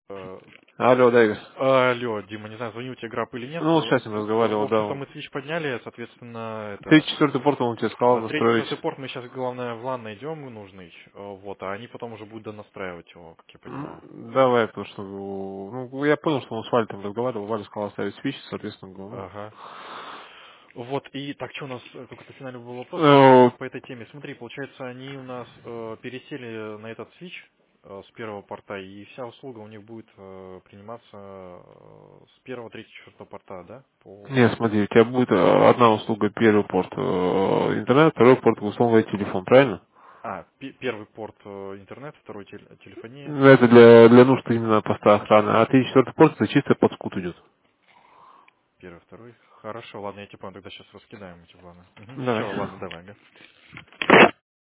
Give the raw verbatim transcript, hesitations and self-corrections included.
Э, Алло, да, Игорь. Алло, Дима, не знаю, звонил тебе Граб или нет. Ну, вот Э, сейчас я В разговаривал, общем-то, да. мы свич подняли, соответственно, это... Третий, четвертый порт он тебе сказал э, Третий, настроить. четвертый порт мы сейчас, главное, в лан найдем нужный, э, вот, а они потом уже будут донастраивать его, как я понимаю. М, Давай, потому что, ну, я понял, что он с Валей там разговаривал, Валя сказал оставить свич, соответственно, говорю, Ага. Вот, и так что у нас, э, какой-то финальный был вопрос по ну. этой, Э, по этой теме. Смотри, получается, они у нас э, пересели на этот свич э, с первого порта, и вся услуга у них будет э, приниматься э, с первого, третьего, четвертого порта, да? По... Не, смотри, у тебя будет э, одна услуга, первый порт э, интернет, второй порт условный телефон, правильно? А, пе- первый порт э, интернет, второй тел- телефония, Ну, это для, для нужд именно поста охраны. А третий, четвертый порт это чисто под скут идет. первый, второй. Хорошо, ладно, я тебе понял, тогда сейчас раскидаем эти планы. Давай. Все, ладно, давай, ага.